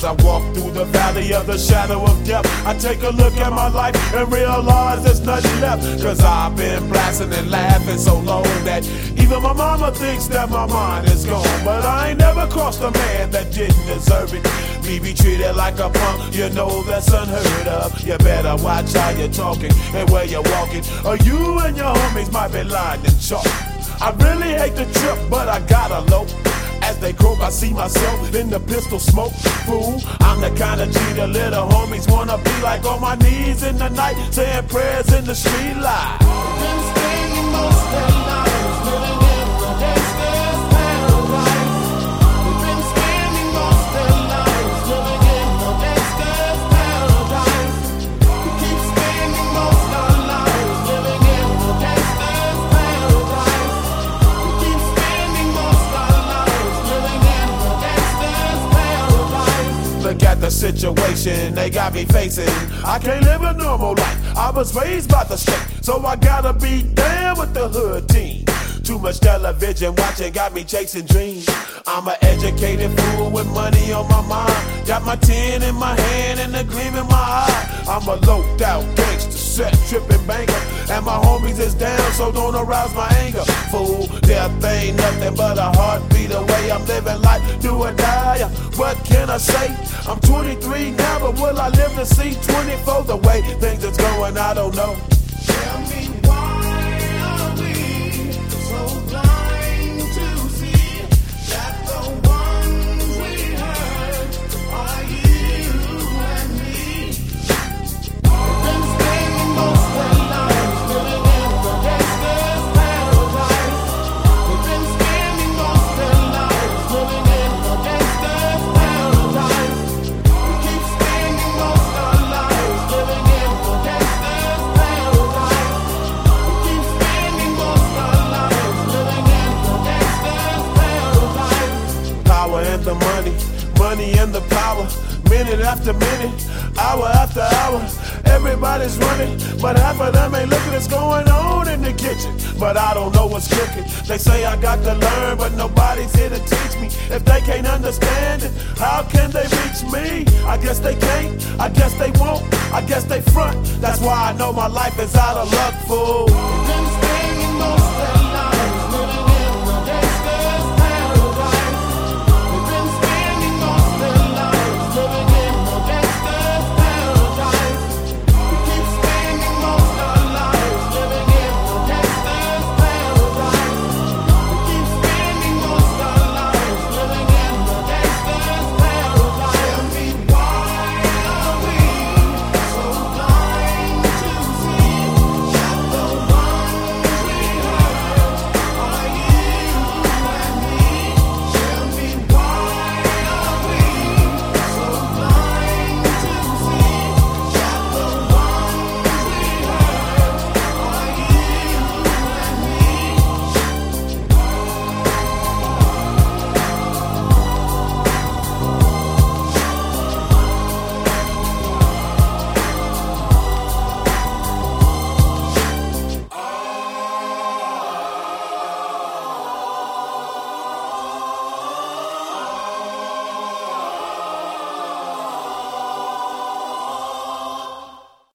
I walk through the valley of the shadow of death, I take a look at my life and realize there's nothing left. Cause I've been blasting and laughing so long that even my mama thinks that my mind is gone. But I ain't never crossed a man that didn't deserve it. Me be treated like a punk, you know that's unheard of. You better watch how you're talking and where you're walking, or you and your homies might be lying in chalk. I really hate the trip, but I gotta low. As they croak, I see myself in the pistol smoke. Fool, I'm the kind of G the little homies wanna be like, on my knees in the night, saying prayers in the street light. Been spending most their lives living in the gangster's paradise. We've been spending most their lives living in the gangster's paradise. We keep spending most our lives living in the gangster's paradise. We keep spending most our lives living in the gangster's paradise. Look at the situation they got me facing. I can't live a normal life. I was raised by the state, so I gotta be down with the hood team. Too much television watching got me chasing dreams. I'm an educated fool with money on my mind. Got my tin in my hand and a gleam in my eye. I'm a loped out gangster, set tripping banker, and my homies is down, so don't arouse my anger. Fool, death ain't nothing but a heartbeat away. I'm living life, do or die. What can I say? I'm 23 now, but will I live to see 24? The way things is going, I don't know. Tell me why are we so blind to see that the ones we hurt are you and me? We've been spending most their lives living in the gangster's paradise. We've been spending most their lives living in the gangster's paradise. We keep spending most our lives living in the gangster's paradise. We keep spending most our lives living in the gangster's paradise. Power and the money, money and the power. Minute after minute, hour after hour, everybody's running, but half of them ain't looking what's going on in the kitchen. But I don't know what's cooking. They say I got to learn, but nobody's here to teach me. If they can't understand it, how can they reach me? I guess they can't, I guess they won't, I guess they front. That's why I know my life is out of luck, fool. We've been spending most of